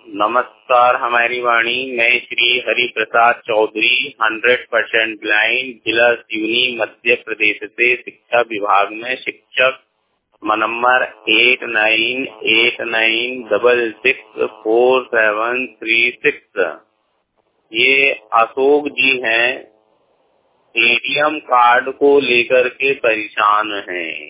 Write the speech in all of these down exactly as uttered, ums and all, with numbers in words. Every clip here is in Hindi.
नमस्कार हमारी वाणी। मैं Shri Hari Prasad Chaudhary hundred percent blind जिला सिवनी मध्य प्रदेश से शिक्षा विभाग में शिक्षक number eight nine eight nine double six four seven three six. ये अशोक जी हैं, एटीएम कार्ड को लेकर के परेशान हैं।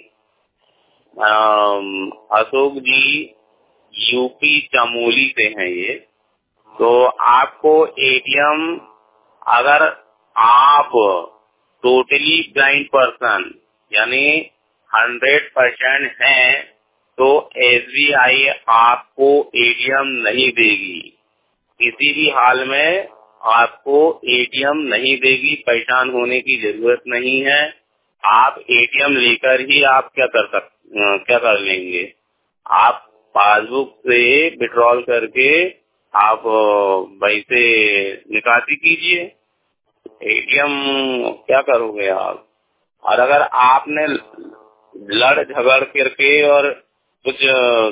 अशोक जी यूपी चमोली से हैं ये। तो आपको एटीएम, अगर आप टोटली ब्लाइंड पर्सन यानी हंड्रेड परसेंट हैं तो एसबीआई आपको एटीएम नहीं देगी। किसी भी हाल में आपको एटीएम नहीं देगी। परेशान होने की जरूरत नहीं है। आप एटीएम लेकर ही आप क्या कर सक क्या कर लेंगे, आप पासबुक से विड्रॉल करके आप पैसे निकासी कीजिए। एटीएम क्या करोगे आप। और अगर आपने लड़ झगड़ करके और कुछ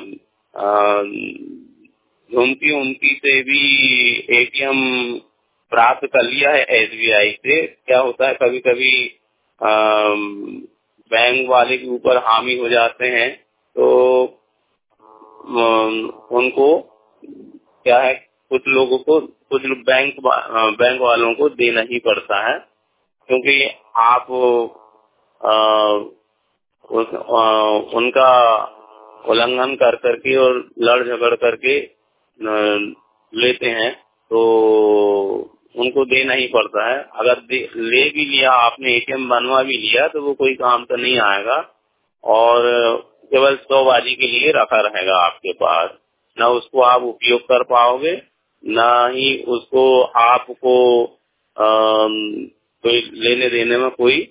धमकी उमकी से भी एटीएम प्राप्त कर लिया है एसबीआई से, क्या होता है कभी कभी बैंक वाले के ऊपर हामी हो जाते हैं, तो उनको क्या है, कुछ लोगों को, कुछ बैंक बैंक वालों को देना ही पड़ता है, क्योंकि आप आ, उस, आ, उनका उल्लंघन कर करके और लड़ झगड़ करके लेते हैं तो उनको देना ही पड़ता है। अगर ले भी लिया आपने, एटीएम बनवा भी लिया, तो वो कोई काम तो नहीं आएगा और केवल शोबाजी के लिए रखा रहेगा आपके पास। न उसको आप उपयोग कर पाओगे, न ही उसको आपको कोई लेने देने में कोई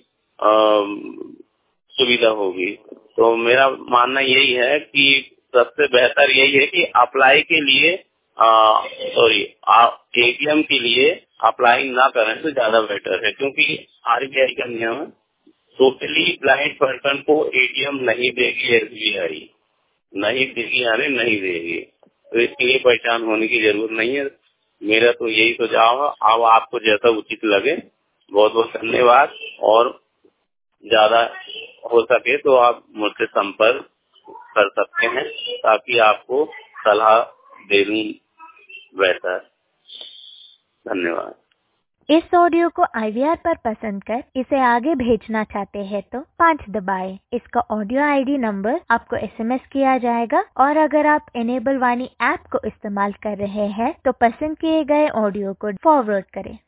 सुविधा होगी। तो मेरा मानना यही है कि सबसे बेहतर यही है कि अप्लाई के लिए सॉरी एटीएम के लिए अप्लाई ना करें तो ज्यादा बेटर है, क्योंकि आरबीआई का नियम है टोटली ब्लाइंड पर्सन को एटीएम नहीं देगी एसबीआई, नहीं देगी यानी नहीं देगी। तो इसके लिए परेशान होने की जरूरत नहीं है। मेरा तो यही सुझाव है। अब आपको जैसा उचित लगे। बहुत बहुत धन्यवाद। और ज्यादा हो सके तो आप मुझसे संपर्क कर सकते हैं ताकि आपको सलाह दे दूं बेहतर। धन्यवाद। इस ऑडियो को आईवीआर पर पसंद कर इसे आगे भेजना चाहते हैं तो पाँच दबाएं। इसका ऑडियो आईडी नंबर आपको एसएमएस किया जाएगा। और अगर आप इनेबल वाणी ऐप को इस्तेमाल कर रहे हैं तो पसंद किए गए ऑडियो को फॉरवर्ड करें।